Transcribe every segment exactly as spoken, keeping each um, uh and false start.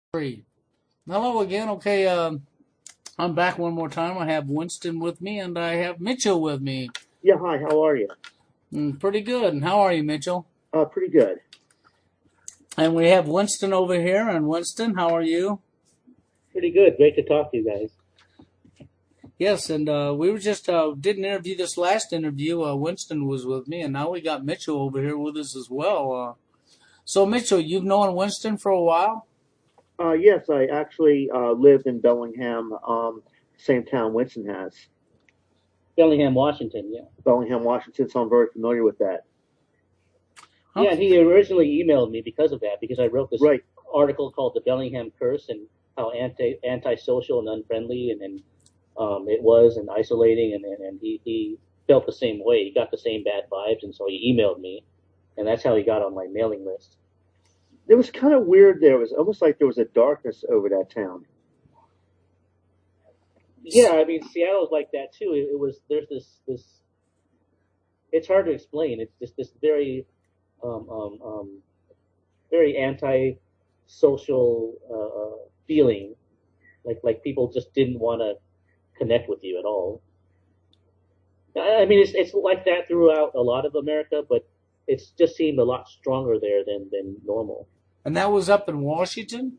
Three. Hello again. Okay, um, I'm back one more time. I have Winston with me, and I have Mitchell with me. Yeah, hi, how are you? Mm, pretty good. And how are you, Mitchell? Uh, pretty good. And we have Winston over here. And Winston, how are you? Pretty good. Great to talk to you guys. Yes, and uh, we were just uh, did an interview. This last interview, uh, Winston was with me, and now we got Mitchell over here with us as well. Uh, so, Mitchell, you've known Winston for a while? Uh, yes, I actually uh, lived in Bellingham, um, same town Winston has. Bellingham, Washington, yeah. Bellingham, Washington, so I'm very familiar with that. Yeah, and he originally emailed me because of that, because I wrote this Right. article called The Bellingham Curse and how anti antisocial and unfriendly and, and um, it was and isolating, and, and, and he, he felt the same way. He got the same bad vibes, and so he emailed me, and that's how he got on my mailing list. It was kind of weird there. It was almost like there was a darkness over that town. Yeah, I mean, Seattle's like that too. It, it was, there's this, this, it's hard to explain. It's just this very, um, um, um, very anti-social uh, uh, feeling, like like people just didn't want to connect with you at all. I mean, it's it's like that throughout a lot of America, but it's just seemed a lot stronger there than than normal. And that was up in Washington?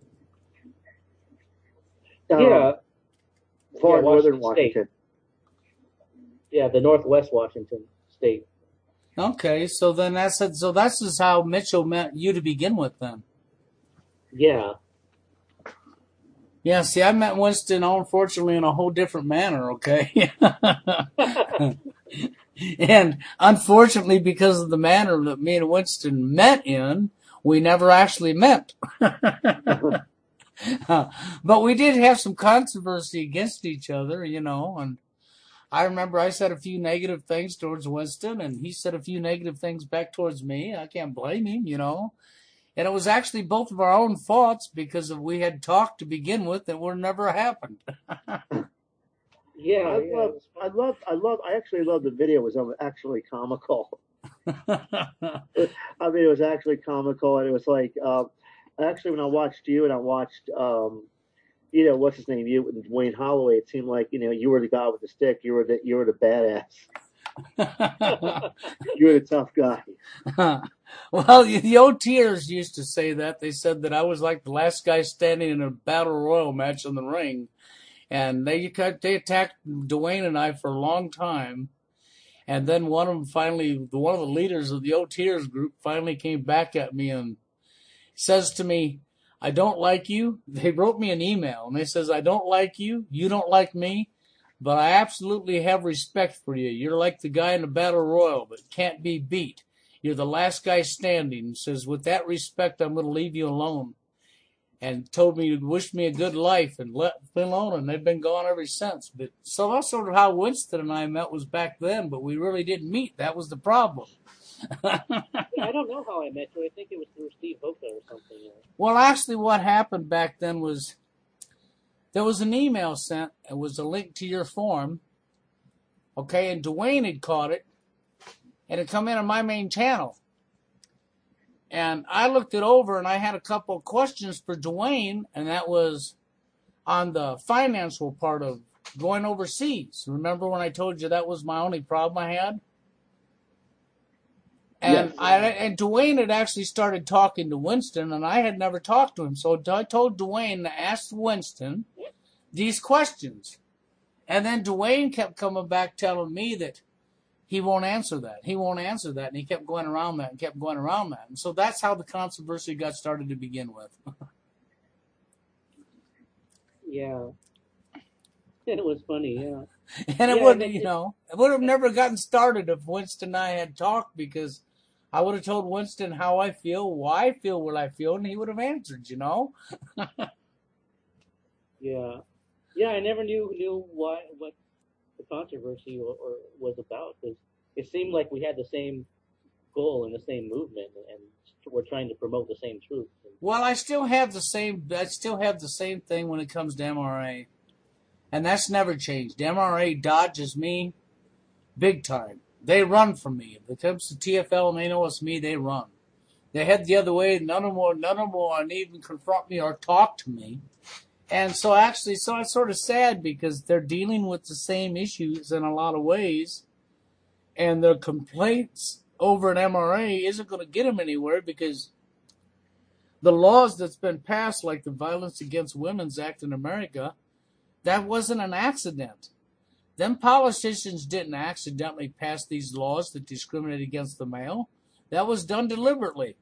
Um, yeah, far yeah, northern Washington Washington. State. Yeah, the Northwest Washington State. Okay, so then that's it. So that's just how Mitchell met you to begin with, then. Yeah. Yeah, see, I met Winston, unfortunately, in a whole different manner, okay? And unfortunately, because of the manner that me and Winston met in, we never actually met. But we did have some controversy against each other, you know, and I remember I said a few negative things towards Winston, and he said a few negative things back towards me. I can't blame him, you know. And it was actually both of our own faults because of we had talked to begin with that would never happened. yeah, I yeah, love, I love, I love, I actually love the video. It was um, actually comical. I mean, it was actually comical, and it was like, uh, actually, when I watched you and I watched, um, you know, what's his name, you and Wayne Holloway, it seemed like, you know, you were the guy with the stick. You were the, you were the badass. You were the tough guy. Well, the O Ters used to say that. They said that I was like the last guy standing in a battle royal match in the ring. And they they attacked Dwayne and I for a long time. And then one of them finally, one of the leaders of the O Ters group finally came back at me and says to me, I don't like you. They wrote me an email and they says, I don't like you. You don't like me. But I absolutely have respect for you. You're like the guy in the battle royal that can't be beat. You're the last guy standing. He says, with that respect, I'm going to leave you alone. And told me to wish me a good life and let me alone, and they've been gone ever since. But so that's sort of how Winston and I met was back then, but we really didn't meet. That was the problem. yeah, I don't know how I met you. I think it was through Steve Hoka or something. Well, actually, what happened back then was there was an email sent. It was a link to your form. Okay, and Dwayne had caught it, and it come in on my main channel. And I looked it over, and I had a couple of questions for Dwayne, and that was on the financial part of going overseas. Remember when I told you that was my only problem I had? And Yes. I and Dwayne had actually started talking to Winston, and I had never talked to him. So I told Dwayne to ask Winston these questions. And then Dwayne kept coming back telling me that he won't answer that. He won't answer that. And he kept going around that and kept going around that. And so that's how the controversy got started to begin with. Yeah. It was funny, yeah. And it yeah, wouldn't, and you it, know, it would have never gotten started if Winston and I had talked, because I would have told Winston how I feel, why I feel what I feel, and he would have answered, you know? yeah. Yeah, I never knew knew why what the controversy or, or was about, because it seemed like we had the same goal and the same movement, and we're trying to promote the same truth. Well, I still have the same. I still have the same thing when it comes to M R A, and that's never changed. M R A dodges me big time. They run from me. If it comes to T F L and they know it's me, they run. They head the other way. None of them will, none of them will even confront me or talk to me. And so actually, so it's sort of sad because they're dealing with the same issues in a lot of ways. And their complaints over an M R A isn't going to get them anywhere because the laws that's been passed, like the Violence Against Women's Act in America, that wasn't an accident. Them politicians didn't accidentally pass these laws that discriminate against the male. That was done deliberately.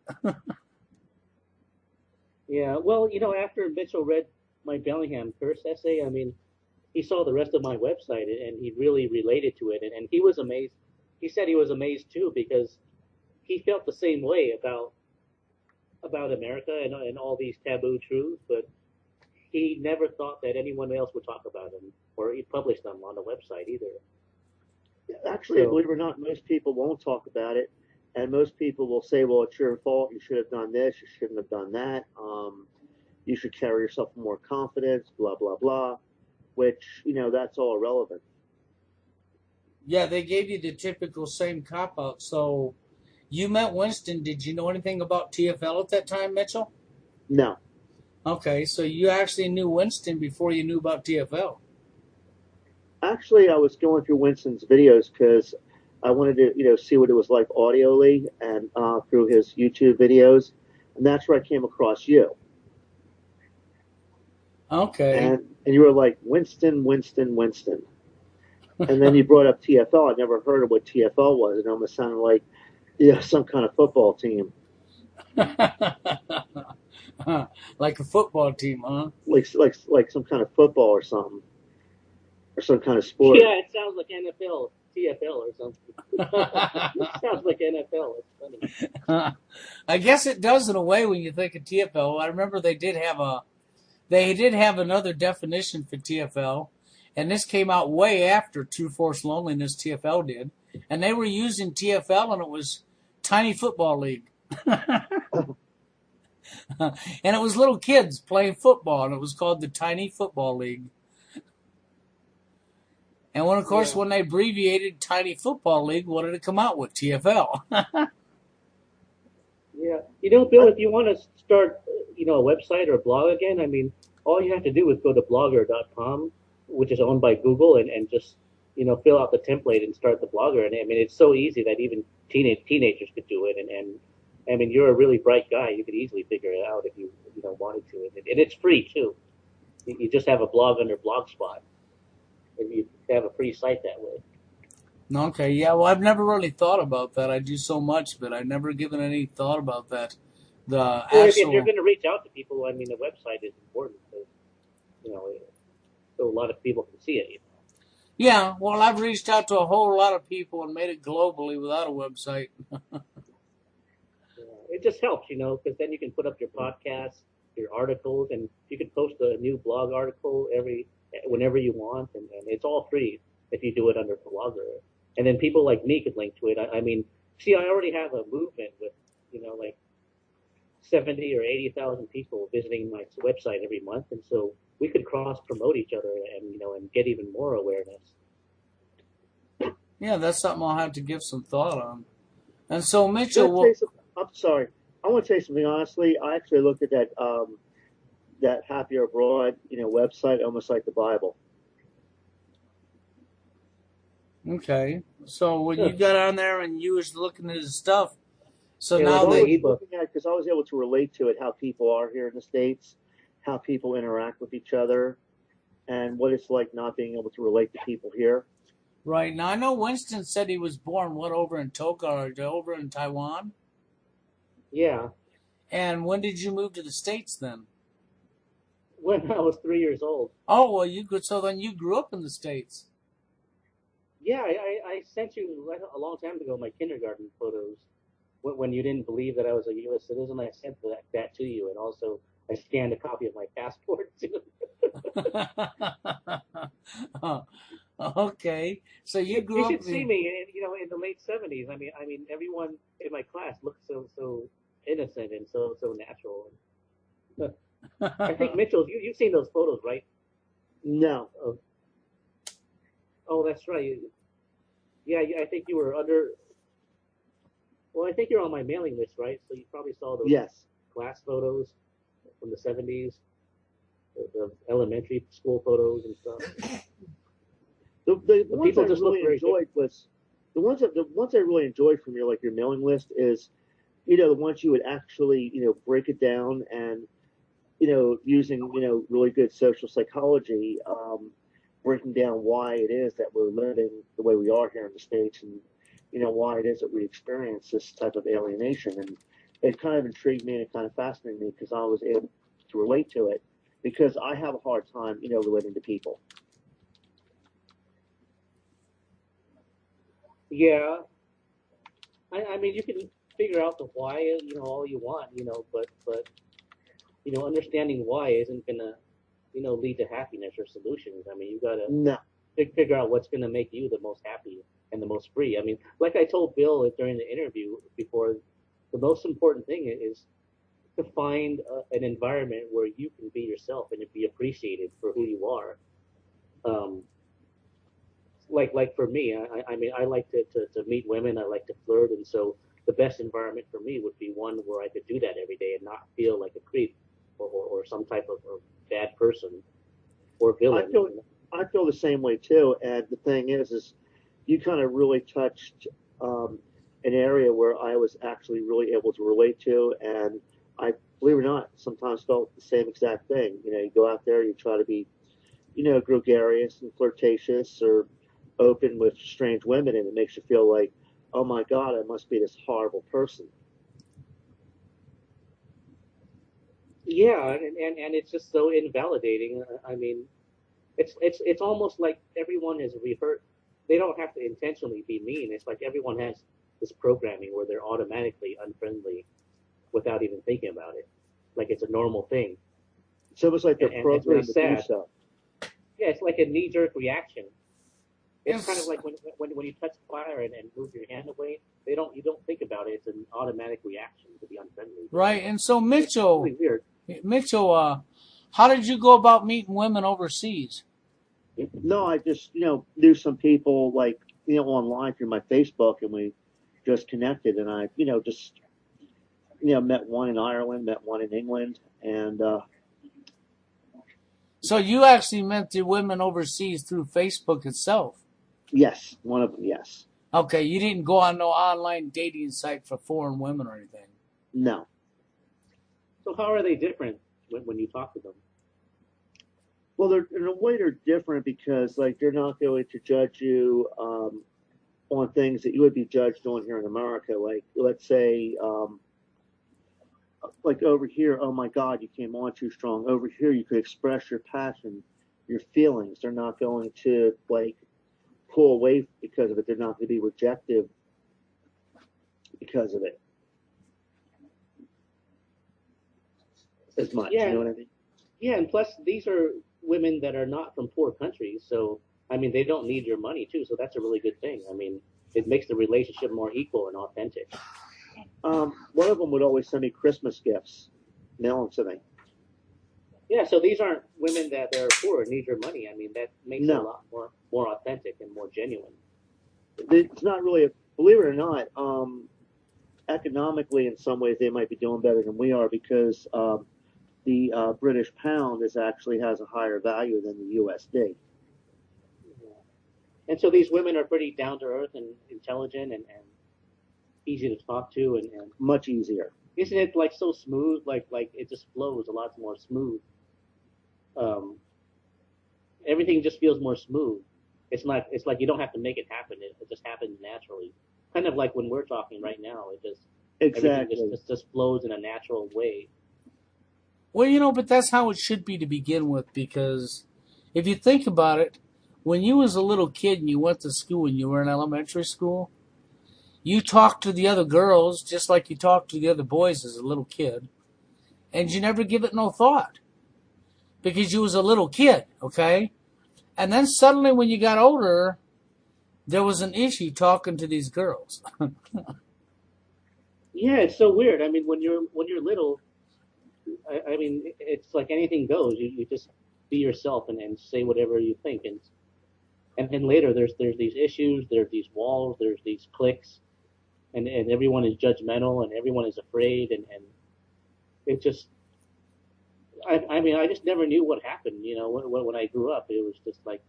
Yeah, well, you know, after Mitchell read my Bellingham curse essay, I mean, he saw the rest of my website and he really related to it. And, and he was amazed. He said he was amazed too because he felt the same way about about America and, and all these taboo truths, but he never thought that anyone else would talk about them or publish them on the website either. Actually, So, believe it or not, most people won't talk about it, and most people will say, "Well, it's your fault. You should have done this. You shouldn't have done that. Um, you should carry yourself with more confidence." Blah blah blah. Which, you know, that's all irrelevant. Yeah, they gave you the typical same cop out. So you met Winston. Did you know anything about T F L at that time, Mitchell? No. Okay, so you actually knew Winston before you knew about T F L. Actually, I was going through Winston's videos because I wanted to, you know, see what it was like audioly, and uh, through his YouTube videos, and that's where I came across you. Okay. And and you were like, Winston, Winston, Winston. And then you brought up T F L. I never heard of what T F L was. It almost sounded like, you know, some kind of football team. Like a football team, huh? Like like like some kind of football or something. Or some kind of sport. yeah, it sounds like N F L, T F L or something. It sounds like N F L. It's funny. I guess it does in a way when you think of T F L. I remember they did have a, they did have another definition for T F L, and this came out way after True Force Loneliness. T F L did, and they were using T F L, and it was Tiny Football League. And it was little kids playing football, and it was called the Tiny Football League. And when, of course, Yeah. when they abbreviated Tiny Football League, what did it come out with? T F L. Yeah. You know, Bill, if you want to start, you know, a website or a blog again, I mean, all you have to do is go to blogger dot com, which is owned by Google, and, and just, you know, fill out the template and start the blogger. And I mean, it's so easy that even teenage teenagers could do it. And, and I mean, you're a really bright guy. You could easily figure it out if you, you know, wanted to. And, and it's free, too. You, you just have a blog under Blogspot, and you have a free site that way. Okay, yeah, well, I've never really thought about that. I do so much, but I've never given any thought about that. The Well, if, if actual, you're going to reach out to people, I mean, the website is important because, you know, so a lot of people can see it. You know? Yeah, well, I've reached out to a whole lot of people and made it globally without a website. Yeah, it just helps, you know, because then you can put up your podcasts, your articles, and you can post a new blog article every whenever you want, and, and it's all free if you do it under Blogger. And then people like me could link to it. I, I mean, see, I already have a movement with, you know, like seventy or eighty thousand people visiting my website every month, and so we could cross promote each other and, you know, and get even more awareness. Yeah, that's something I'll have to give some thought on. And so, Can I Mitchell, tell well, you something? I'm sorry. I want to tell you something honestly. I actually looked at that um, that Happier Abroad, you know, website almost like the Bible. okay. So when you got on there and you was looking at his stuff, so Yeah, now like I the they, was ebook. looking at because I was able to relate to it, how people are here in the States, how people interact with each other, and what it's like not being able to relate to people here. right now, I know Winston said he was born, what, over in Toka or over in Taiwan? Yeah, And when did you move to the States then? when I was three years old. Oh, well, you could, so then you grew up in the States. Yeah, I, I, I sent you a long time ago my kindergarten photos when, when you didn't believe that I was a U S citizen. I sent that, that to you, and also I scanned a copy of my passport too. Oh, okay, so you You, grew you up should see in, me, in, you know, in the late seventies. I mean, I mean, everyone in my class looked so so innocent and so so natural. I think Mitchell, you you've seen those photos, right? No. Of, oh, that's right. You, yeah, I think you were under. Well, I think you're on my mailing list, right? So you probably saw those Yes. class photos from the seventies, the, the elementary school photos and stuff. The the But ones people I just look really very enjoyed was the ones that the ones I really enjoyed from your like your mailing list is, you know, the ones you would actually, you know, break it down and, you know, using, you know, really good social psychology, um, breaking down why it is that we're living the way we are here in the States, and, you know, why it is that we experience this type of alienation. And it kind of intrigued me and it kind of fascinated me because I was able to relate to it because I have a hard time, you know, relating to people. Yeah, I, I mean, you can figure out the why, you know, all you want, you know, but but you know, understanding why isn't gonna, you know, lead to happiness or solutions. I mean, you gotta No. fig- figure out what's gonna make you the most happy and the most free. I mean, like I told Bill during the interview before, the most important thing is to find a, an environment where you can be yourself and be appreciated for who you are. Um, like like for me, I, I mean, I like to, to, to meet women. I like to flirt, and so the best environment for me would be one where I could do that every day and not feel like a creep or, or, or some type of, of bad person or I villain. feel I feel the same way too. And the thing is, is you kind of really touched um, an area where I was actually really able to relate to, and I believe it or not, sometimes felt the same exact thing. You know, you go out there, you try to be, you know, gregarious and flirtatious or open with strange women, and it makes you feel like, oh my God, I must be this horrible person. Yeah, and, and, and it's just so invalidating. I mean, it's it's it's almost like everyone is rehearsed. They don't have to intentionally be mean. It's like everyone has this programming where they're automatically unfriendly without even thinking about it. Like it's a normal thing, It's almost like they're and, and it's really programmed to do sad. so. Yeah, it's like a knee-jerk reaction. It's kind of It's like when when, when you touch fire and, and move your hand away. They don't you don't think about it. It's an automatic reaction to be unfriendly to right. someone. And so It's Mitchell, really weird. Mitchell, uh, how did you go about meeting women overseas? No, I just, you know, knew some people like, you know, online through my Facebook, and we just connected, and I, you know, just, you know, met one in Ireland, met one in England, and uh, So you actually met the women overseas through Facebook itself. yes, one of them, yes. Okay, you didn't go on no online dating site for foreign women or anything. No. So how are they different when, when you talk to them? Well, they're in a way they're different because like they're not going to judge you um, on things that you would be judged on here in America. Like let's say, um, like over here, oh my God, you came on too strong. Over here, you could express your passion, your feelings. They're not going to like pull away because of it. They're not going to be rejective because of it as much. You Yeah, know what I mean? yeah, and plus these are women that are not from poor countries, so I mean they don't need your money too, so that's a really good thing. I mean, it makes the relationship more equal and authentic. Um, one of them would always send me Christmas gifts, mail them to me. Yeah, so these aren't women that they're poor and need your money. I mean, that makes it a No, lot more more authentic and more genuine. it's not really a, believe it or not, um, economically in some ways they might be doing better than we are because um, the uh, British pound is actually has a higher value than the U S D. Yeah. And so these women are pretty down to earth and intelligent and, and easy to talk to, and, and Much easier. isn't it like so smooth? Like like it just flows a lot more smooth. Um, everything just feels more smooth. It's not. It's like you don't have to make it happen. It, it just happens naturally. Kind of like when we're talking right now. It just everything just, Exactly. just just flows in a natural way. Well, you know, but that's how it should be to begin with, because if you think about it, when you was a little kid and you went to school and you were in elementary school, you talked to the other girls just like you talked to the other boys as a little kid, and you never give it no thought because you was a little kid, okay? And then suddenly when you got older, there was an issue talking to these girls. Yeah, it's so weird. I mean, when you're when you're little, I, I mean, it's like anything goes. You, you just be yourself and, and say whatever you think, and and then later there's there's these issues, there's these walls, there's these cliques, and, and everyone is judgmental and everyone is afraid, and, and it just, I, I mean, I just never knew what happened. You know, when, when I grew up, it was just like,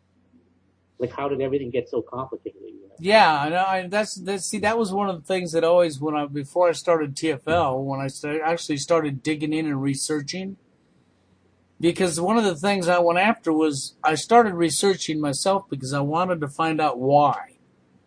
like how did everything get so complicated? You know? Yeah, I know. I, that's that's see, that was one of the things that always when I before I started T F L, when I started, actually started digging in and researching, because one of the things I went after was I started researching myself because I wanted to find out why.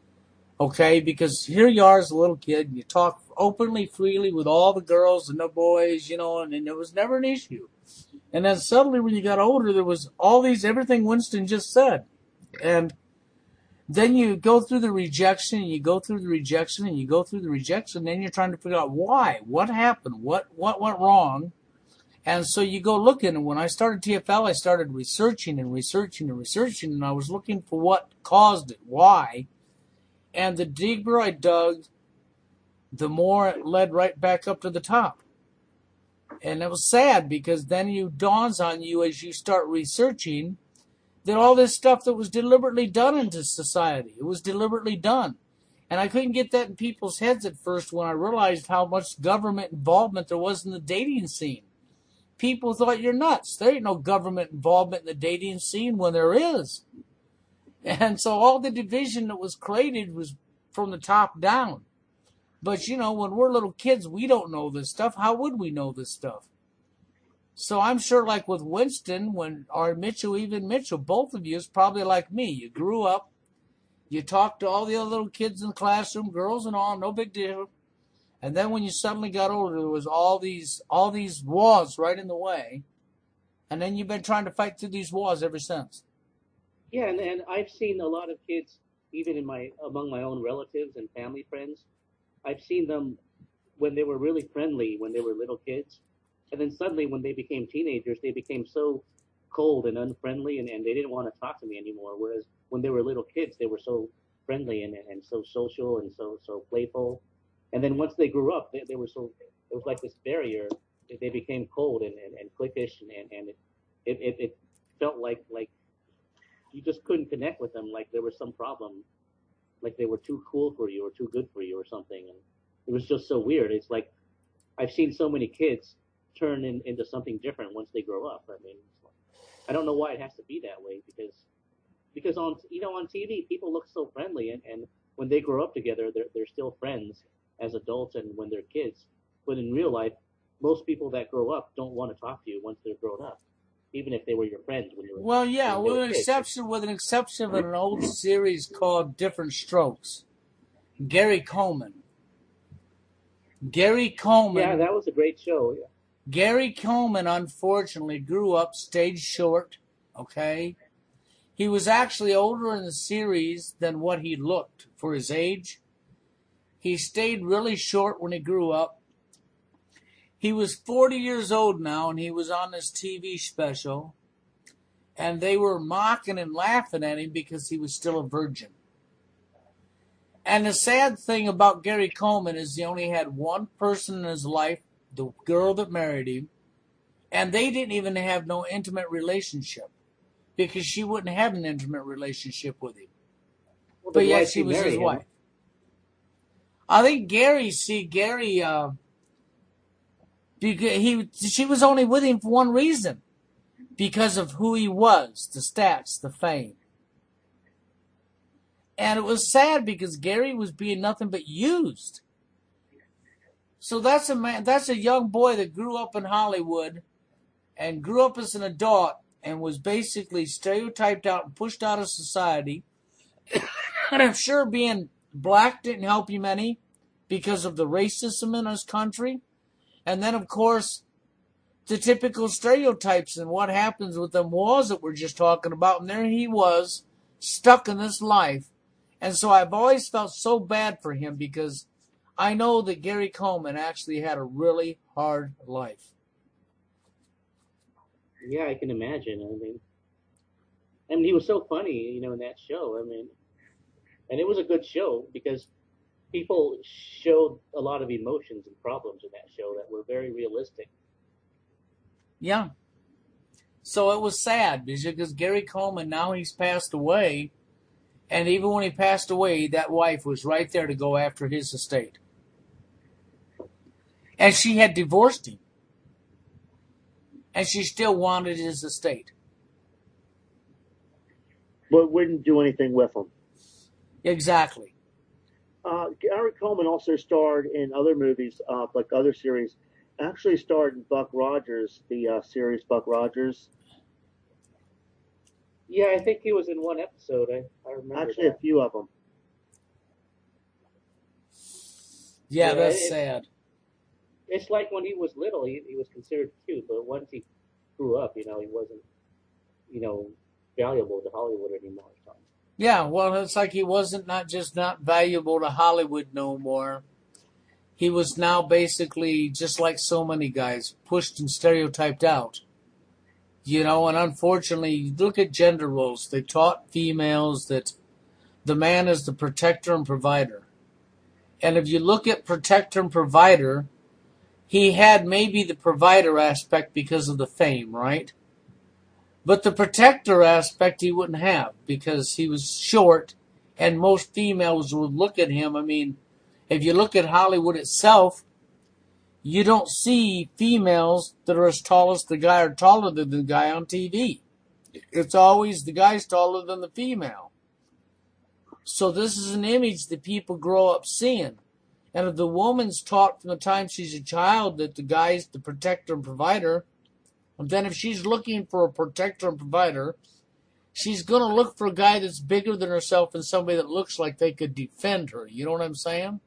Okay, because here you are as a little kid, and you talk openly, freely with all the girls and the boys, you know, and, and it was never an issue. And then suddenly, when you got older, there was all these everything Winston just said, and then you go through the rejection, and you go through the rejection, and you go through the rejection. Then you're trying to figure out why, what happened, what what went wrong, and so you go looking. And when I started T F L, I started researching and researching and researching, and I was looking for what caused it, why. And the deeper I dug, the more it led right back up to the top. And it was sad because then it dawns on you as you start researching that all this stuff that was deliberately done into society, it was deliberately done. And I couldn't get that in people's heads at first when I realized how much government involvement there was in the dating scene. People thought you're nuts. There ain't no government involvement in the dating scene when there is. And so all the division that was created was from the top down. But, you know, when we're little kids, we don't know this stuff. How would we know this stuff? So I'm sure like with Winston, when or Mitchell, even Mitchell, both of you is probably like me. You grew up, you talked to all the other little kids in the classroom, girls and all, no big deal. And then when you suddenly got older, there was all these all these walls right in the way. And then you've been trying to fight through these walls ever since. Yeah, and, and I've seen a lot of kids, even in my among my own relatives and family friends. I've seen them when they were really friendly when they were little kids, and then suddenly when they became teenagers, they became so cold and unfriendly, and, and they didn't want to talk to me anymore. Whereas when they were little kids, they were so friendly and, and so social and so so playful. And then once they grew up, they, they were so it was like this barrier. They, they became cold and, and, and cliquish, and, and, and it, it it felt like like you just couldn't connect with them, like there was some problem, like they were too cool for you or too good for you or something. And it was just so weird. It's like I've seen so many kids turn in, into something different once they grow up. I mean, I don't know why it has to be that way, because because on you know on T V people look so friendly, and, and when they grow up together they're they're still friends as adults and when they're kids. But in real life, most people that grow up don't want to talk to you once they're grown up, even if they were your friends when you were. Well, yeah, when you with were an kids. exception, with an exception of an old series called Different Strokes. Gary Coleman. Gary Coleman. Yeah, that was a great show. Yeah. Gary Coleman, unfortunately, grew up stage short. Okay, he was actually older in the series than what he looked for his age. He stayed really short when he grew up. He was forty years old now, and he was on this T V special. And they were mocking and laughing at him because he was still a virgin. And the sad thing about Gary Coleman is he only had one person in his life, the girl that married him, and they didn't even have no intimate relationship because she wouldn't have an intimate relationship with him. Well, But then why'd yet she she was marry his him? wife. I think Gary, see, Gary, uh, because he, she was only with him for one reason. Because of who he was, the stats, the fame. And it was sad because Gary was being nothing but used. So that's a man, that's a young boy that grew up in Hollywood and grew up as an adult and was basically stereotyped out and pushed out of society. And I'm sure being black didn't help him any because of the racism in his country. And then, of course, the typical stereotypes and what happens with them walls that we're just talking about. And there he was, stuck in this life. And so I've always felt so bad for him because I know that Gary Coleman actually had a really hard life. Yeah, I can imagine. I mean, I mean, he was so funny, you know, in that show. I mean, and it was a good show because people showed a lot of emotions and problems in that show that were very realistic. Yeah. So it was sad because Gary Coleman, now he's passed away, And even when he passed away, that wife was right there to go after his estate. And she had divorced him. And she still wanted his estate. But wouldn't do anything with him. Exactly. Uh, Gary Coleman also starred in other movies, uh, like other series. Actually starred in Buck Rogers, the uh, series Buck Rogers. Yeah, I think he was in one episode. I, I remember Actually, that. a few of them. Yeah, Yeah, that's it- sad. It's like when he was little, he, he was considered cute, but once he grew up, you know, he wasn't, you know, valuable to Hollywood anymore. So. Yeah, well, it's like he wasn't not just not valuable to Hollywood no more. He was now basically, just like so many guys, pushed and stereotyped out. You know, and unfortunately, look at gender roles. They taught females that the man is the protector and provider. And if you look at protector and provider, he had maybe the provider aspect because of the fame, right? But the protector aspect he wouldn't have because he was short and most females would look at him. I mean, if you look at Hollywood itself, you don't see females that are as tall as the guy or taller than the guy on T V. It's always the guy's taller than the female. So this is an image that people grow up seeing. And if the woman's taught from the time she's a child that the guy's the protector and provider, and then if she's looking for a protector and provider, she's going to look for a guy that's bigger than herself and somebody that looks like they could defend her. You know what I'm saying?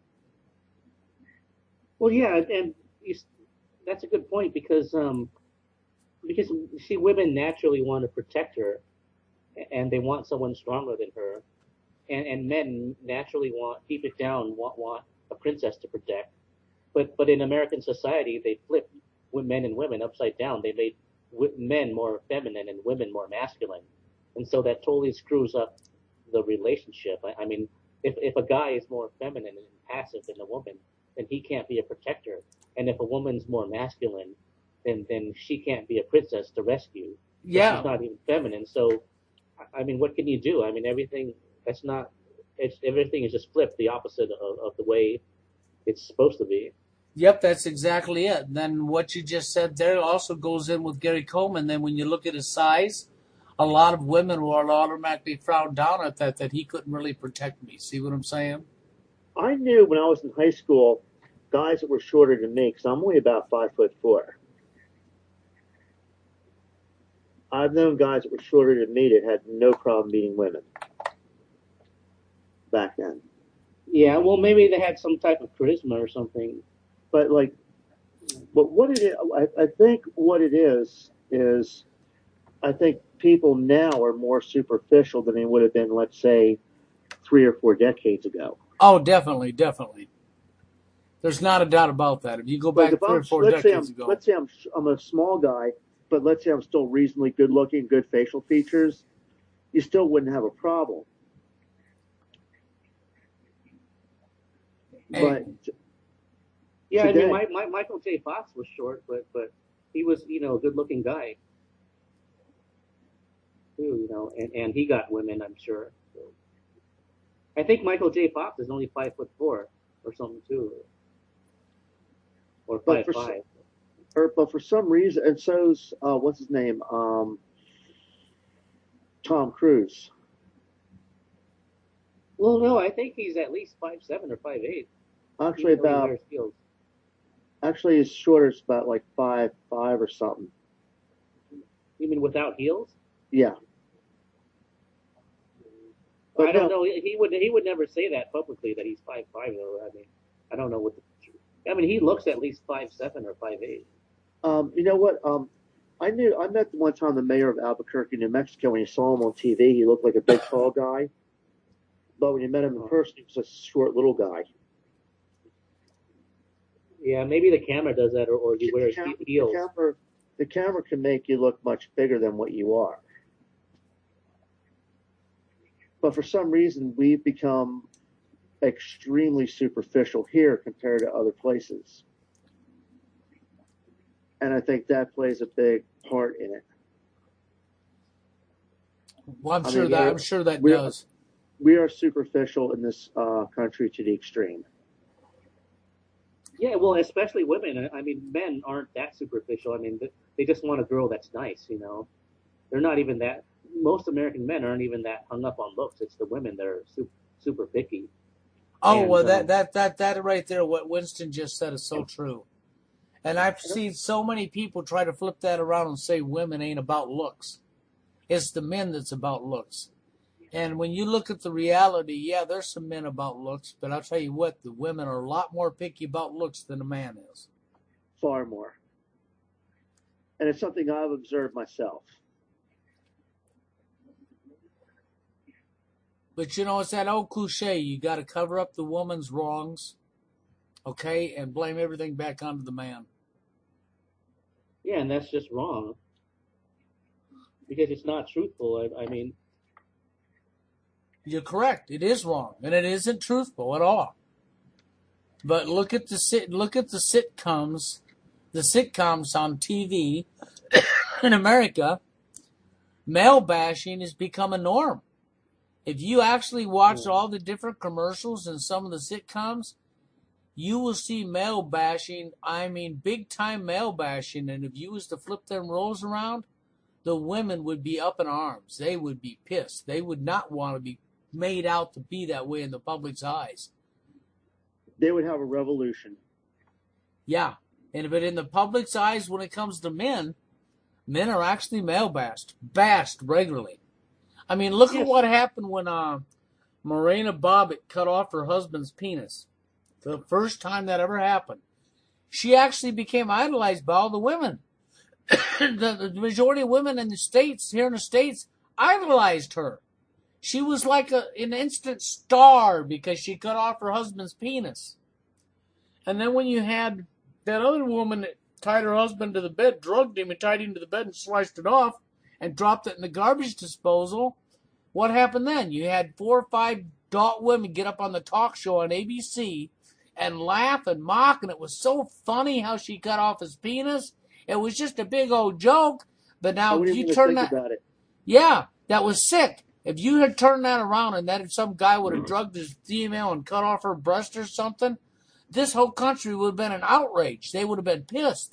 Well, yeah, and you, that's a good point because um, because you see, women naturally want to protect her, and they want someone stronger than her, and and men naturally want keep it down, want want a princess to protect, but but in American society they flip men and women upside down. They made men more feminine and women more masculine, and so that totally screws up the relationship. I, I mean, if if a guy is more feminine and passive than a woman, then he can't be a protector. And if a woman's more masculine, then then she can't be a princess to rescue. Yeah. She's not even feminine. So, I mean, what can you do? I mean, everything that's not, it's everything is just flipped the opposite of, of the way it's supposed to be. Yep, that's exactly it. Then what you just said there also goes in with Gary Coleman. Then when you look at his size, a lot of women will automatically frown down at that, that he couldn't really protect me. See what I'm saying? I knew when I was in high school, guys that were shorter than me, because I'm only about five foot four. I've known guys that were shorter than me that had no problem meeting women back then. Yeah, well, maybe they had some type of charisma or something. But like, but what it is, I, I think what it is is, I think people now are more superficial than they would have been, let's say, three or four decades ago. Oh, definitely, definitely. There's not a doubt about that. If you go back Like if three I'm, or four let's say I'm, decades ago. let's say I'm, I'm a small guy, but let's say I'm still reasonably good looking, good facial features, you still wouldn't have a problem. Hey. But Yeah, today, I mean, my, my, Michael J. Fox was short, but but he was, you know, a good-looking guy too, you know, and, and he got women, I'm sure. So. I think Michael J. Fox is only five foot four or something too, or five but for, five. or, but for some reason, and so's uh, what's his name, um, Tom Cruise. Well, no, I think he's at least five seven or five eight. Actually, about actually his shorter is about like five five or something. You mean without heels? Yeah. But I don't no, know. He would he would never say that publicly that he's five five though. I mean, I don't know what the. I mean, he looks at least five seven or five eight. Um, you know what? Um, I knew I met one time the mayor of Albuquerque, New Mexico. When you saw him on T V, he looked like a big, tall guy. But when you met him in person, he was a short, little guy. Yeah, maybe the camera does that, or, or you wear the heels. The camera, the camera can make you look much bigger than what you are. But for some reason, we've become extremely superficial here compared to other places. And I think that plays a big part in it. Well, I'm I sure mean, that I'm sure that we're, does. we are superficial in this uh, country to the extreme. Yeah, well, especially women. I mean, men aren't that superficial. I mean, they just want a girl that's nice, you know. They're not even that. Most American men aren't even that hung up on looks. It's the women that are super, super picky. Oh, And well, that, um, that, that, that right there, what Winston just said is so true. And I've seen so many people try to flip that around and say women ain't about looks. It's the men that's about looks. And when you look at the reality, yeah, there's some men about looks, but I'll tell you what, the women are a lot more picky about looks than a man is. Far more. And it's something I've observed myself. But you know, it's that old cliche, you got to cover up the woman's wrongs, okay, and blame everything back onto the man. yeah, and that's just wrong because it's not truthful. I, I mean, You're correct. It is wrong, and it isn't truthful at all. But look at the sit, look at the sitcoms, the sitcoms on T V in America. Male bashing has become a norm. If you actually watch all the different commercials and some of the sitcoms, you will see male bashing. I mean, big time male bashing. And if you was to flip them roles around, the women would be up in arms. They would be pissed. They would not want to be made out to be that way in the public's eyes. They would have a revolution. Yeah. And but in the public's eyes, when it comes to men, men are actually male bashed, bashed regularly. I mean, look yes. at what happened when uh, Morena Bobbitt cut off her husband's penis. The first time that ever happened. She actually became idolized by all the women. the, the majority of women in the States, here in the States, idolized her. She was like a, an instant star because she cut off her husband's penis. And then when you had that other woman that tied her husband to the bed, drugged him and tied him to the bed and sliced it off and dropped it in the garbage disposal, what happened then? You had four or five adult women get up on the talk show on A B C and laugh and mock, and it was so funny how she cut off his penis. It was just a big old joke, but I now wouldn't you even turn think that, about it. yeah, that was sick. If you had turned that around and that some guy would have drugged his female and cut off her breast or something, this whole country would have been an outrage. They would have been pissed.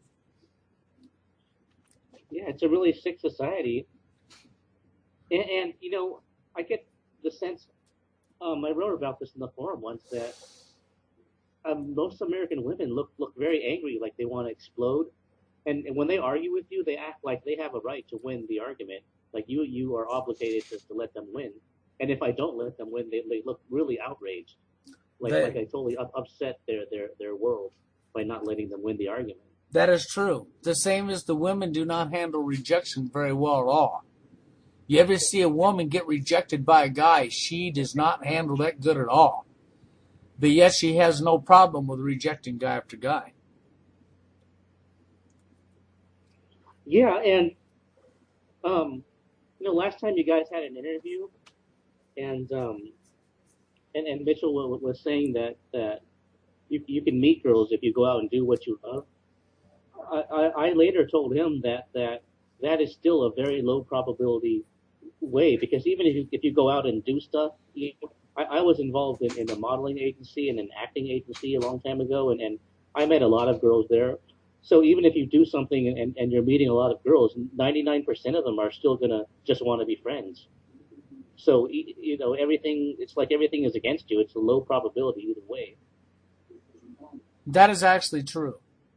Yeah, it's a really sick society. And, and you know, I get the sense, um, I wrote about this in the forum once, that um, most American women look, look very angry, like they want to explode. And, and when they argue with you, they act like they have a right to win the argument. Like you, you are obligated to, to let them win. And if I don't let them win, they, they look really outraged. Like, They, like I totally up, upset their, their, their world by not letting them win the argument. that is true. The same as the women do not handle rejection very well at all. You ever see a woman get rejected by a guy, she does not handle that good at all. But yet she has no problem with rejecting guy after guy. Yeah, and um, you know, last time you guys had an interview, and um, and, and Mitchell was saying that that you you can meet girls if you go out and do what you love. I, I, I later told him that that that is still a very low probability way, because even if you if you go out and do stuff, you, I, I was involved in, in a modeling agency and an acting agency a long time ago, and, and I met a lot of girls there. So even if you do something and, and you're meeting a lot of girls, ninety-nine percent of them are still gonna just want to be friends. So you know, everything, it's like everything is against you. It's a low probability either way. That is actually true.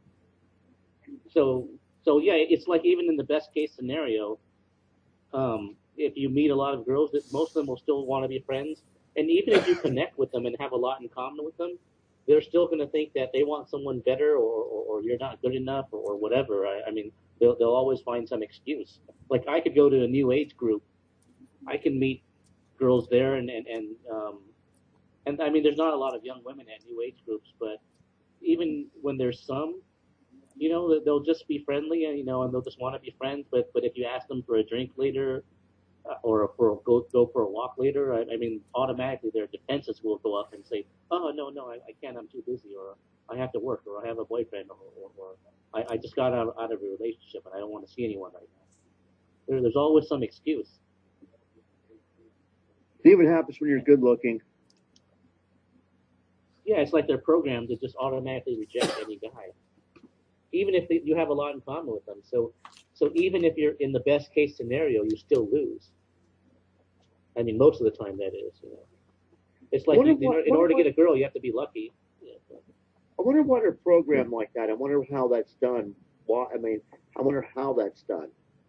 So so yeah, it's like even in the best case scenario, um, if you meet a lot of girls, that most of them will still want to be friends. And even if you connect with them and have a lot in common with them, they're still going to think that they want someone better, or, or, or you're not good enough, or, or whatever. I, I mean, they'll, they'll always find some excuse. Like I could go to a new age group. I can meet girls there, and, and, and, um, and I mean, there's not a lot of young women at new age groups, but even when there's some, you know, they'll just be friendly, and, you know, and they'll just want to be friends. But, but if you ask them for a drink later, or for go go for a walk later, I, I mean, automatically their defenses will go up and say, "Oh no, no, I, I can't. I'm too busy, or I have to work, or I have a boyfriend, or, or, or I, I just got out, out of a relationship and I don't want to see anyone right now." There, there's always some excuse. It even happens when you're good looking. Yeah, it's like they're programmed to just automatically reject any guy, even if they, you have a lot in common with them. So, so even if you're in the best case scenario, you still lose. I mean, most of the time that is. You know, it's like you, what, in, in order to get a girl, you have to be lucky. Yeah. I wonder what a program like that. I wonder how that's done. Why? I mean, I wonder how that's done.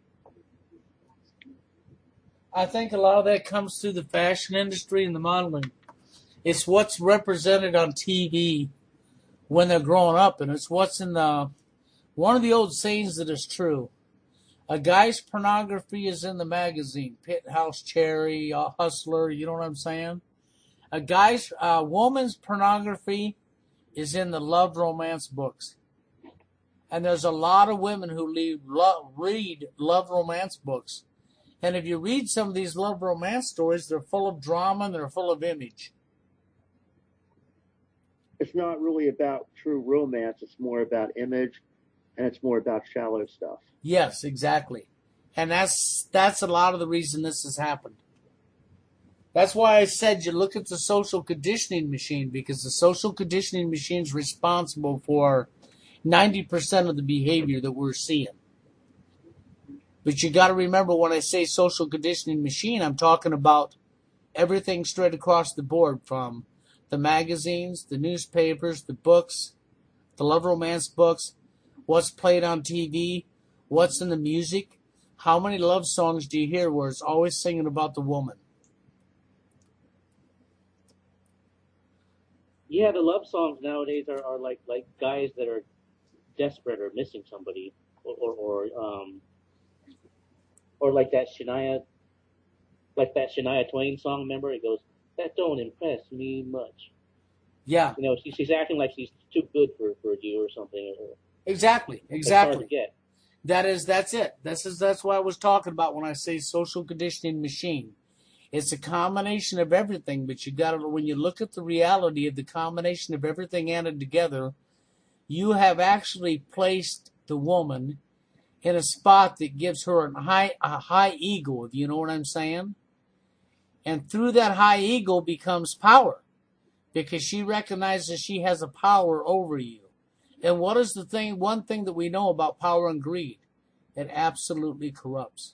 I think a lot of that comes through the fashion industry and the modeling. It's what's represented on T V when they're growing up, and it's what's in the one of the old sayings that is true. A guy's pornography is in the magazine, Pit House Cherry, uh, Hustler. You know what I'm saying? A guy's, uh, woman's pornography is in the love romance books, and there's a lot of women who lead, lo- read love romance books. And if you read some of these love romance stories, they're full of drama and they're full of image. It's not really about true romance. It's more about image, and it's more about shallow stuff. Yes, exactly. And that's that's a lot of the reason this has happened. That's why I said you look at the social conditioning machine, because the social conditioning machine is responsible for ninety percent of the behavior that we're seeing. But you got to remember, when I say social conditioning machine, I'm talking about everything straight across the board, from the magazines, the newspapers, the books, the love romance books, what's played on T V, what's in the music. How many love songs do you hear where it's always singing about the woman? Yeah, the love songs nowadays are, are like like guys that are desperate or missing somebody, or or, or um or like that Shania like that Shania Twain song. Remember, it goes, "That don't impress me much." Yeah, You know, she, she's acting like she's too good for, for you or something. Or, exactly, it's hard to exactly. get. That is, that's it. This is that's what I was talking about when I say social conditioning machine. It's a combination of everything, but you got to, when you look at the reality of the combination of everything added together, you have actually placed the woman in a spot that gives her a high a high ego, if you know what I'm saying. And through that high ego becomes power, because she recognizes she has a power over you. And what is the thing? One thing that we know about power and greed, it absolutely corrupts.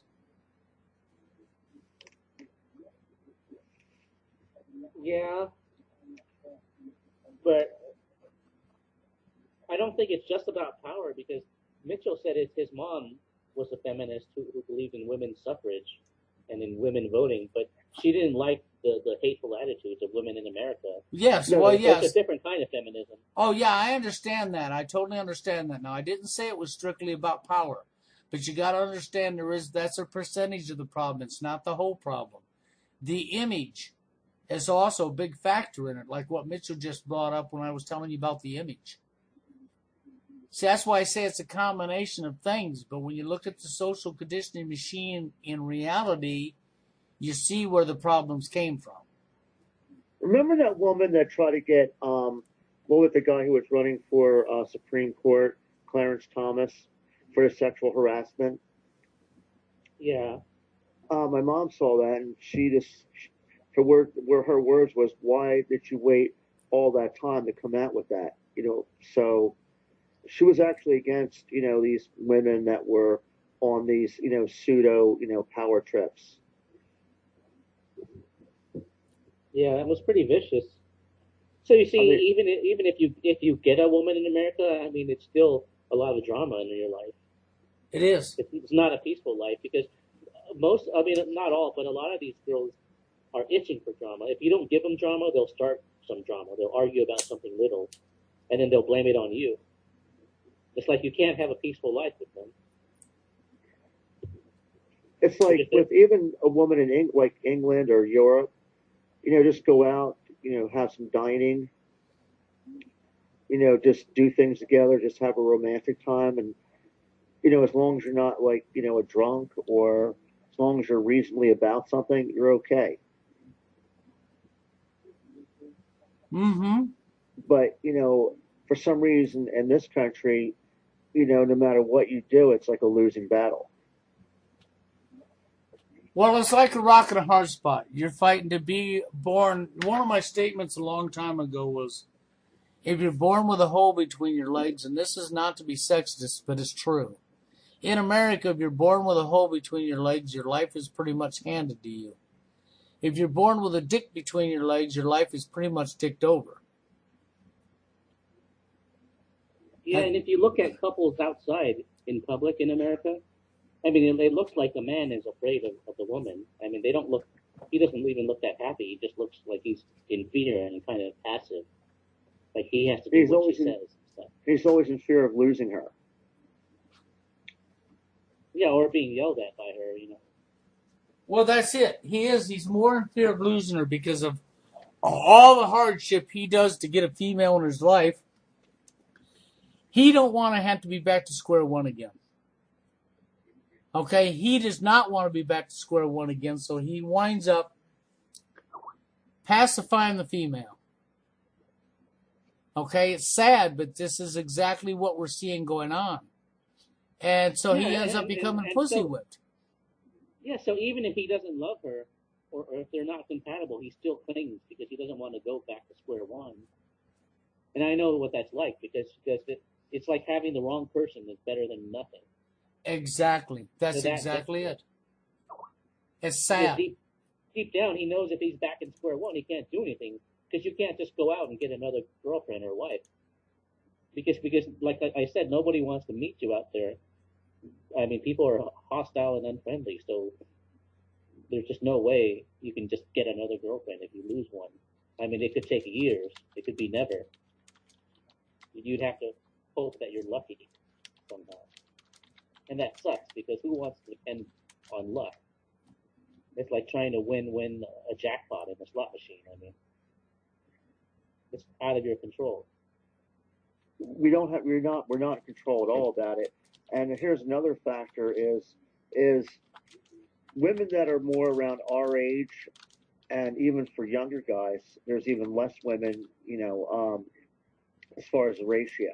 Yeah, but I don't think it's just about power, because Mitchell said his, his mom was a feminist who, who believed in women's suffrage and in women voting, but she didn't like the, the hateful attitudes of women in America. Yes, No, well, no, So it's a yes. different kind of feminism. Oh, yeah, I understand that. I totally understand that. Now, I didn't say it was strictly about power, but you got to understand there is that's a percentage of the problem. It's not the whole problem. The image is also a big factor in it, like what Mitchell just brought up when I was telling you about the image. See, that's why I say it's a combination of things. But when you look at the social conditioning machine in reality, you see where the problems came from. Remember that woman that tried to get, um, what was the guy who was running for uh, Supreme Court, Clarence Thomas, for the sexual harassment? Yeah. Uh, my mom saw that, and she just, her word, where her words was, "Why did you wait all that time to come out with that?" You know, so she was actually against, you know, these women that were on these, you know, pseudo, you know, power trips. Yeah, it was pretty vicious. So you see, I mean, even even if you if you get a woman in America, I mean, it's still a lot of drama in your life. It is. It's, it's not a peaceful life, because most, I mean, not all, but a lot of these girls are itching for drama. If you don't give them drama, they'll start some drama. They'll argue about something little, and then they'll blame it on you. It's like you can't have a peaceful life with them. it's like with even a woman in Eng- like England or Europe, you know, just go out, you know, have some dining, you know, just do things together, just have a romantic time, and you know, as long as you're not like, you know, a drunk, or as long as you're reasonably about something, you're okay. Mm-hmm. But, you know, for some reason in this country, you know, no matter what you do, it's like a losing battle. Well, it's like a rock and a hard spot. You're fighting to be born. One of my statements a long time ago was, if you're born with a hole between your legs, and this is not to be sexist, but it's true. In America, if you're born with a hole between your legs, your life is pretty much handed to you. If you're born with a dick between your legs, your life is pretty much dicked over. Yeah, and if you look at couples outside in public in America, I mean, it, it looks like the man is afraid of, of the woman. I mean, they don't look, he doesn't even look that happy. He just looks like he's in fear and kind of passive. Like he has to do He's what always she in, says. So, he's always in fear of losing her. yeah, or being yelled at by her, you know. Well, that's it. He is. He's more in fear of losing her because of all the hardship he does to get a female in his life. He don't want to have to be back to square one again. Okay? He does not want to be back to square one again, so he winds up pacifying the female. Okay? It's sad, but this is exactly what we're seeing going on. And so Yeah, he ends and, up becoming and, and pussy so, whipped. Yeah, so even if he doesn't love her, or, or if they're not compatible, he still clings because he doesn't want to go back to square one. And I know what that's like because because it, it's like having the wrong person is better than nothing. Exactly. That's So that, exactly that's, it. It's because sad. deep deep down, he knows if he's back in square one, he can't do anything because you can't just go out and get another girlfriend or wife. Because because like I said, nobody wants to meet you out there. I mean, people are hostile and unfriendly, so there's just no way you can just get another girlfriend if you lose one. I mean, it could take years. It could be never. You'd have to hope that you're lucky somehow. And that sucks because who wants to depend on luck? It's like trying to win win a jackpot in a slot machine. I mean, it's out of your control. We don't have. We're not. We're not in control at all about it. And here's another factor: is is women that are more around our age, and even for younger guys, there's even less women. You know, um, as far as the ratio.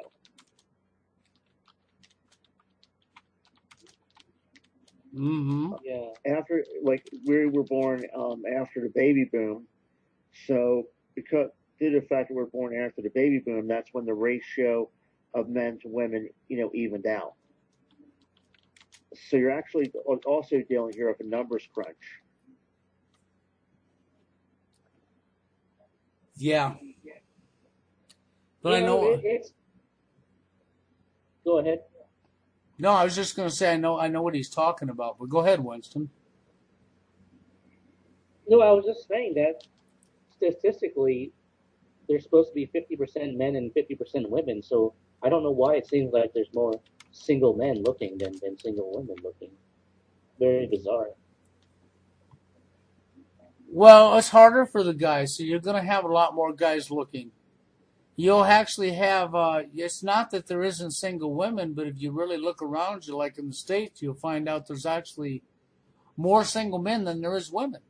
Mm-hmm. Yeah. After, like, we were born um, after the baby boom, so because due to the fact that we're born after the baby boom, that's when the ratio of men to women, you know, evened out. So you're actually also dealing here with a numbers crunch. Yeah. But you I know, know. it, it's. Go ahead. No, I was just going to say I know. I know what he's talking about. But go ahead, Winston. No, I was just saying that statistically, there's supposed to be fifty percent men and fifty percent women. So I don't know why it seems like there's more single men looking than, than single women looking. Very bizarre. Well, it's harder for the guys, so you're going to have a lot more guys looking. You'll actually have. Uh, it's not that there isn't single women, but if you really look around you, like in the States, you'll find out there's actually more single men than there is women.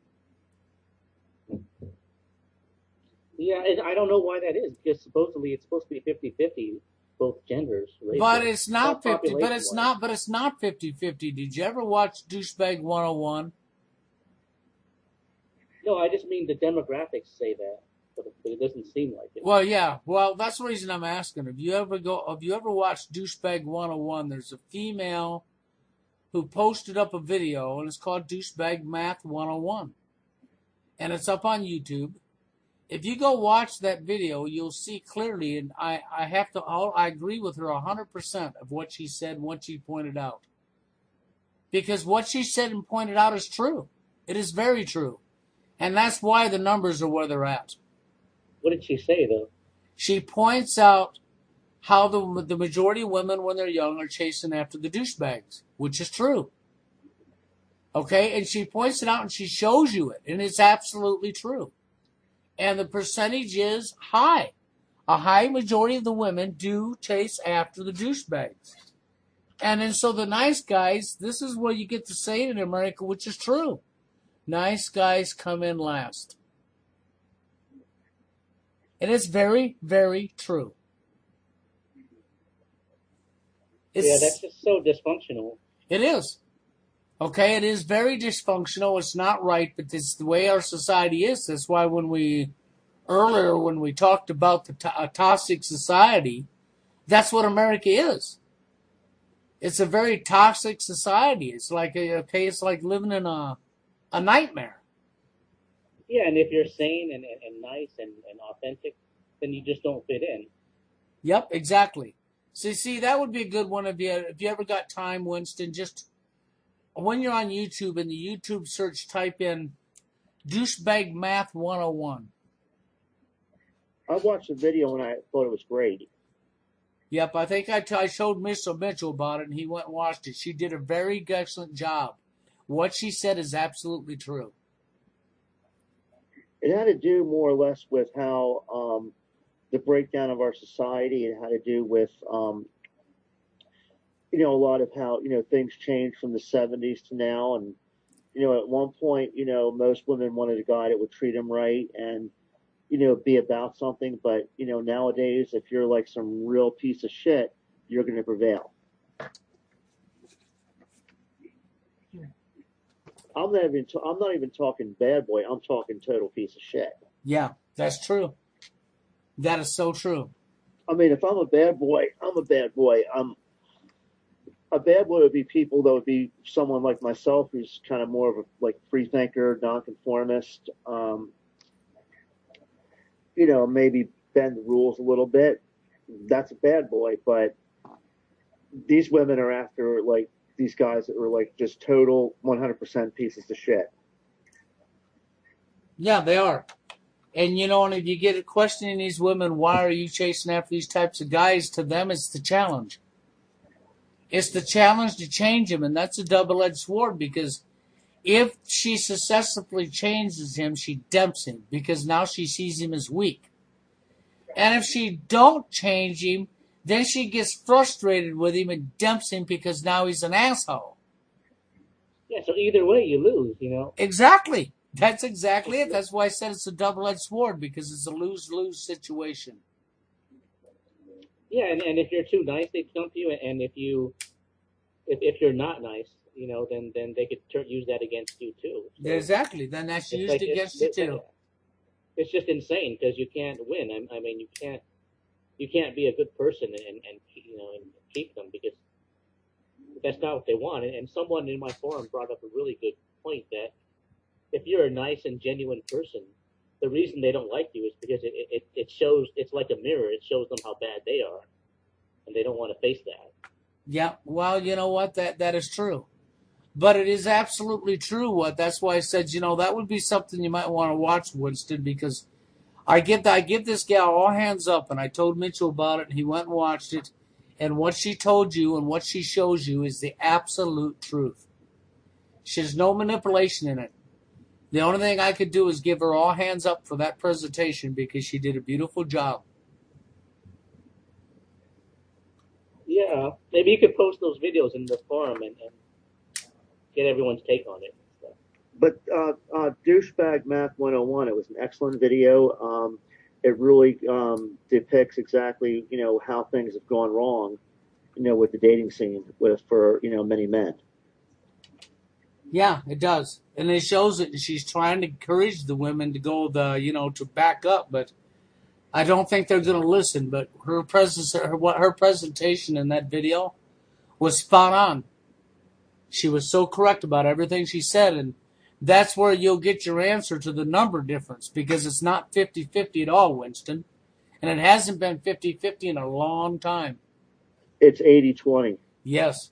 Yeah, and I don't know why that is because supposedly it's supposed to be fifty-fifty, both genders. Ratio. But it's not Pop- fifty. But it's population-wise. not. But it's not fifty-fifty. Did you ever watch Douchebag one oh one? No, I just mean the demographics say that, but it, but it doesn't seem like it. Well, yeah. Well, that's the reason I'm asking. Have you ever go? Have you ever watched Douchebag one oh one? There's a female who posted up a video, and it's called Douchebag Math one oh one, and it's up on YouTube. If you go watch that video, you'll see clearly, and I, I have to, I agree with her one hundred percent of what she said and what she pointed out. Because what she said and pointed out is true. It is very true. And that's why the numbers are where they're at. What did she say, though? She points out how the, the majority of women, when they're young, are chasing after the douchebags, which is true. Okay? And she points it out and she shows you it, and it's absolutely true. And the percentage is high. A high majority of the women do chase after the douchebags. And then so the nice guys, this is what you get to say in America, which is true. Nice guys come in last. And it's very, very true. It's, yeah, that's just so dysfunctional. It is. Okay, it is very dysfunctional. It's not right, but this is the way our society is. That's why when we, earlier when we talked about the to- a toxic society, that's what America is. It's a very toxic society. It's like, a, okay, it's like living in a, a nightmare. Yeah, and if you're sane and, and, and nice and, and authentic, then you just don't fit in. Yep, exactly. So, see, that would be a good one if you, if you ever got time, Winston, just when you're on YouTube, in the YouTube search, type in Douchebag Math one oh one. I watched the video and I thought it was great. Yep, I think I, t- I showed Mister Mitchell about it, and he went and watched it. She did a very excellent job. What she said is absolutely true. It had to do more or less with how um, the breakdown of our society. It had to do with um, you know, a lot of how, you know, things changed from the seventies to now. And, you know, at one point, you know, most women wanted a guy that would treat them right and, you know, be about something. But, you know, nowadays, if you're like some real piece of shit, you're going to prevail. I'm not even, t- I'm not even talking bad boy. I'm talking total piece of shit. Yeah, that's true. That is so true. I mean, if I'm a bad boy, I'm a bad boy. I'm, a bad boy would be people that would be someone like myself who's kind of more of a like free thinker, nonconformist, um, you know, maybe bend the rules a little bit. That's a bad boy. But these women are after like these guys that were like just total one hundred percent pieces of shit. Yeah, they are. And, you know, and if you get questioning these women, why are you chasing after these types of guys? To them, it's the challenge. It's the challenge to change him, and that's a double-edged sword because if she successfully changes him, she dumps him because now she sees him as weak. And if she don't change him, then she gets frustrated with him and dumps him because now he's an asshole. Yeah, so either way, you lose, you know? Exactly. That's exactly it. That's why I said it's a double-edged sword because it's a lose-lose situation. Yeah, and, and if you're too nice, they dump you, and if you, if, if you're not nice, you know, then then they could tur- use that against you too. So Exactly. Then that's it's used like it's against you too. it's just insane because you can't win. I, I mean, you can't you can't be a good person and and you know and keep them because that's not what they want. And, and someone in my forum brought up a really good point that if you're a nice and genuine person, the reason they don't like you is because it it, it shows it's like a mirror. It shows them how bad they are, and they don't want to face that. Yeah. Well, you know what? That that is true. But it is absolutely true. What that's why I said, you know, that would be something you might want to watch, Winston, because I give I give this gal all hands up, and I told Mitchell about it, and he went and watched it, and what she told you and what she shows you is the absolute truth. There's no manipulation in it. The only thing I could do is give her all hands up for that presentation because she did a beautiful job. Yeah, maybe you could post those videos in the forum and, and get everyone's take on it. So. But uh, uh, Douchebag Math one oh one, it was an excellent video. Um, it really um, depicts exactly, you know, how things have gone wrong, you know, with the dating scene with for, you know, many men. Yeah, it does. And it shows that she's trying to encourage the women to go the, you know, to back up, but I don't think they're going to listen. But her presence, her, what her presentation in that video was spot on. She was so correct about everything she said, and that's where you'll get your answer to the number difference because it's not fifty-fifty at all, Winston. And it hasn't been fifty-fifty in a long time. It's eighty twenty. Yes.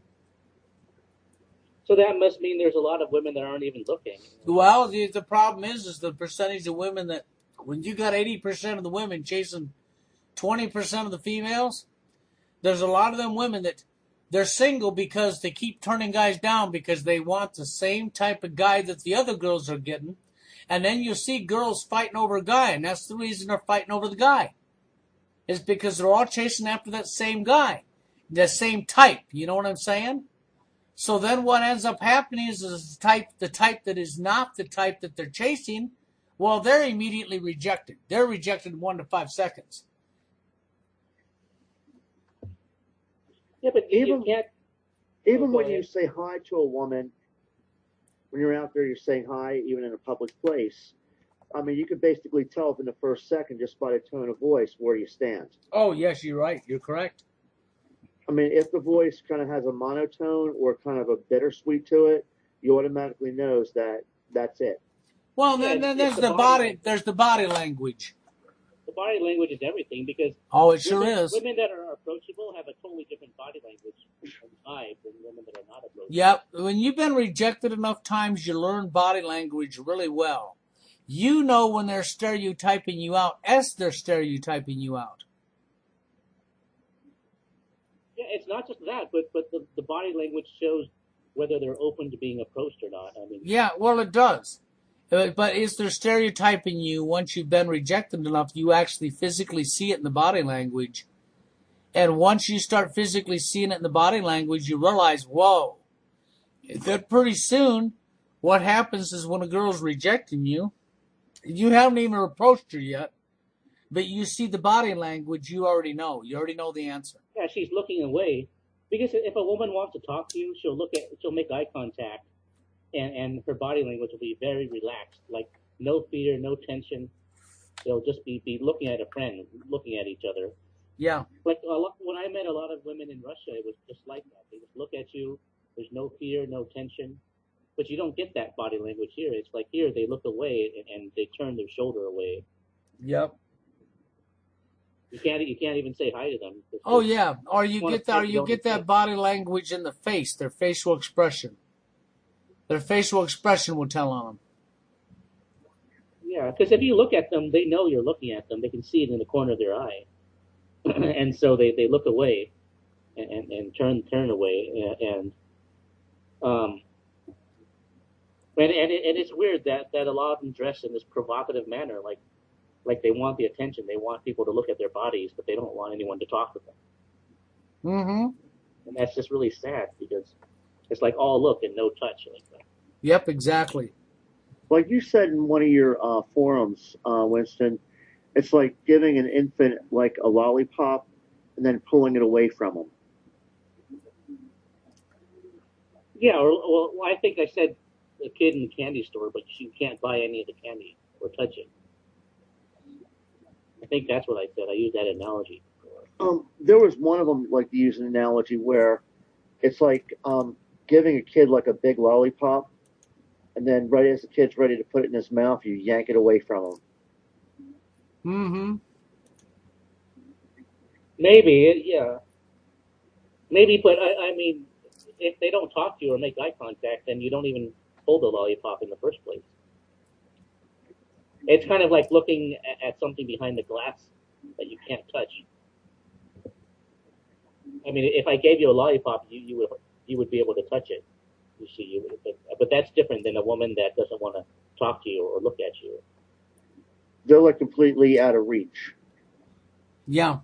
So that must mean there's a lot of women that aren't even looking. Well, the, the problem is, is the percentage of women that, when you got eighty percent of the women chasing twenty percent of the females, there's a lot of them women that they're single because they keep turning guys down because they want the same type of guy that the other girls are getting. And then you see girls fighting over a guy, and that's the reason they're fighting over the guy. It's because they're all chasing after that same guy, the same type. You know what I'm saying? So then what ends up happening is, is the type, the type that is not the type that they're chasing, well, they're immediately rejected. They're rejected in one to five seconds. Yeah, but you, Even- you can't Even go when ahead. you say hi to a woman, when you're out there, you're saying hi, even in a public place. I mean, you can basically tell within the first second just by the tone of voice where you stand. Oh, yes, you're right. You're correct. I mean, if the voice kind of has a monotone or kind of a bittersweet to it, you automatically knows that that's it. Well, Yeah, then, it's, then it's there's the the body body. language. There's the body language. The body language is everything because Oh, it sure women is. women that are approachable have a totally different body language and vibe than women that are not approachable. Yep. When you've been rejected enough times, you learn body language really well. You know when they're stereotyping you out as they're stereotyping you out. Yeah, it's not just that, but but the, the body language shows whether they're open to being approached or not. I mean, Yeah, well, it does. Uh, But is there stereotyping you once you've been rejected enough? You actually physically see it in the body language. And once you start physically seeing it in the body language, you realize, whoa, that pretty soon what happens is when a girl's rejecting you, you haven't even approached her yet, but you see the body language, you already know. You already know the answer. yeah, she's looking away because if a woman wants to talk to you, she'll look at she'll make eye contact, and and her body language will be very relaxed, like no fear, no tension. They'll just be be looking at a friend, looking at each other. Yeah. Like a lot, when I met a lot of women in Russia, it was just like that. They just look at you. There's no fear, no tension. But you don't get that body language here. It's like here they look away and, and they turn their shoulder away. Yep. You can't you can't even say hi to them. Oh yeah. Or you Want to get that or pet, you you don't get that accept. body language in the face, their facial expression. Their facial expression will tell on them. Yeah, because if you look at them, they know you're looking at them. They can see it in the corner of their eye, and so they, they look away and, and, and turn turn away and um and and, it, and it's weird that, that a lot of them dress in this provocative manner, like like they want the attention. They want people to look at their bodies, but they don't want anyone to talk to them. Mm-hmm. And that's just really sad because it's like all look and no touch. Like that. Yep, exactly. Like you said in one of your uh, forums, uh, Winston, it's like giving an infant like a lollipop and then pulling it away from them. Yeah, or well, I think I said a kid in the candy store, but you can't buy any of the candy or touch it. I think that's what I said. I used that analogy. Um, there was one of them like to use an analogy where it's like um, giving a kid like a big lollipop, and then right as the kid's ready to put it in his mouth, you yank it away from him. Mm-hmm. Maybe, yeah, maybe, but I, I mean, if they don't talk to you or make eye contact, then you don't even hold the lollipop in the first place. It's kind of like looking at, at something behind the glass that you can't touch. I mean, if I gave you a lollipop, you, you would you would be able to touch it. You see, you would, but, but that's different than a woman that doesn't want to talk to you or look at you. They're like completely out of reach. Yeah.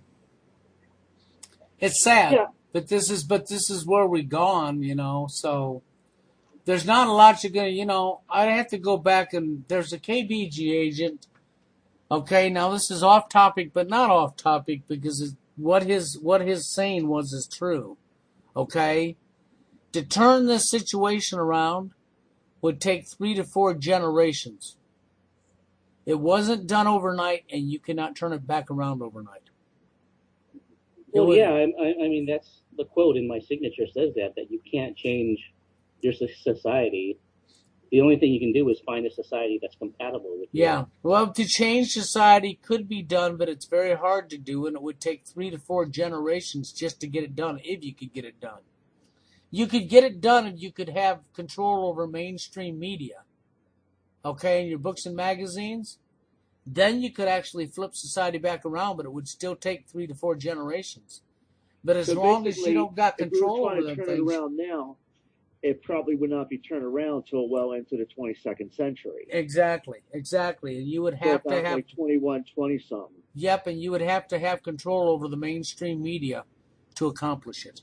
It's sad. Yeah. But this is but this is where we're gone, you know, so there's not a lot you're gonna you know, I have to go back and there's a K B G agent. Okay, now this is off topic, but not off topic because it, what his what his saying was is true. Okay? To turn this situation around would take three to four generations. It wasn't done overnight, and you cannot turn it back around overnight. Well, was, yeah, I, I, I mean, that's the quote in my signature says that, that you can't change your society. The only thing you can do is find a society that's compatible with you. Yeah. Well, to change society could be done, but it's very hard to do, and it would take three to four generations just to get it done, if you could get it done. You could get it done if you could have control over mainstream media, okay, in your books and magazines. Then you could actually flip society back around, but it would still take three to four generations. But as So long as you don't got control over over them them turn things, it around now, it probably would not be turned around till well into the twenty-second century. exactly, exactly, and you would So have to about have like twenty-one, twenty something. Yep, and you would have to have control over the mainstream media to accomplish it.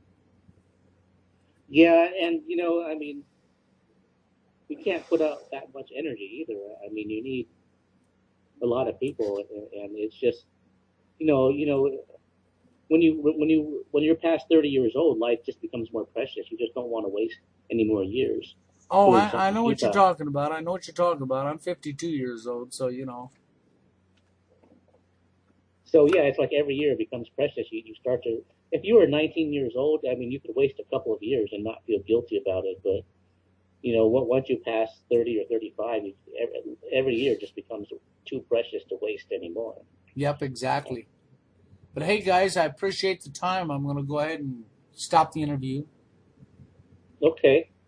Yeah, and you know, I mean, we can't put out that much energy either. I mean, you need a lot of people, and, and it's just, you know, you know, when you when you when you're past thirty years old, life just becomes more precious. You just don't want to waste any more years Oh, doing I, I something know what you're futile. talking about. I know what you're talking about. I'm fifty-two years old, so you know. So yeah, it's like every year becomes precious. You you start to if you were nineteen years old, I mean, you could waste a couple of years and not feel guilty about it. But you know, once you pass thirty or thirty-five, you, every, every year just becomes too precious to waste anymore. Yep, exactly. But hey, guys, I appreciate the time. I'm going to go ahead and stop the interview. Okay.